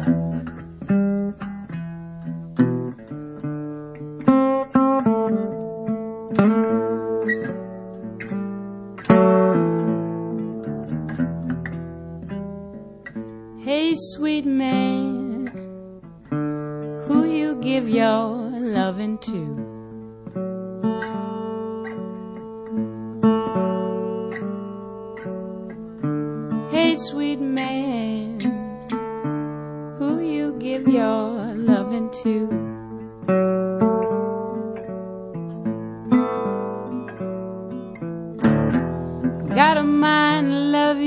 Hey, sweet man, who you give your loving to? Hey, sweet man, who you give your loving to? Got a mind to love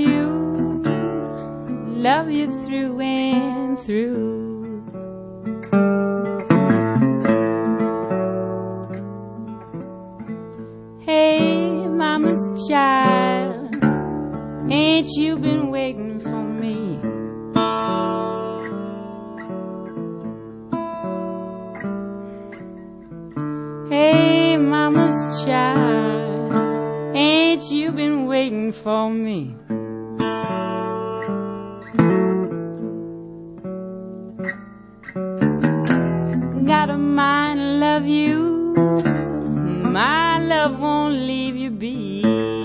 you through and through. Hey, mama's child, ain't you been waiting for me? Hey, mama's child, ain't you been waiting for me? Got a mind to love you, my love won't leave you be.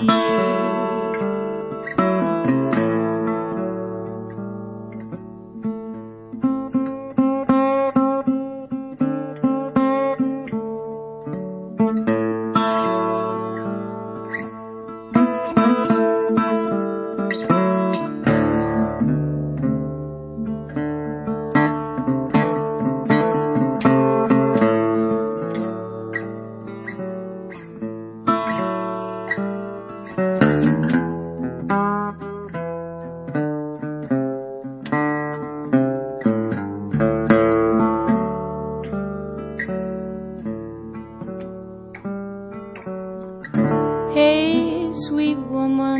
Hey, sweet woman,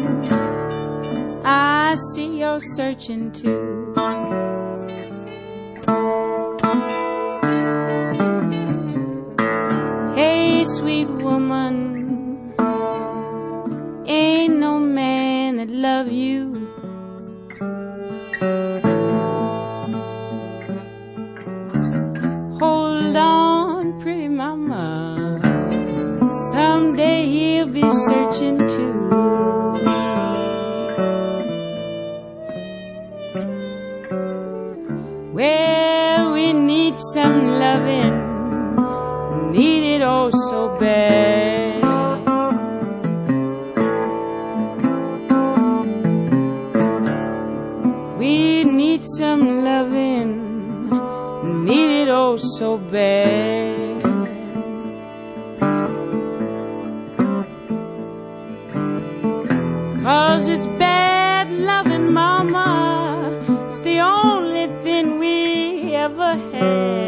I see you're searching too. Hey, sweet woman, ain't no man that love you. Hold on, pretty mama, someday he'll be searching too. Well, we need some loving, need it oh so bad. We need some loving, need it oh so bad. 'Cause it's bad loving, mama, it's the only thing we ever had.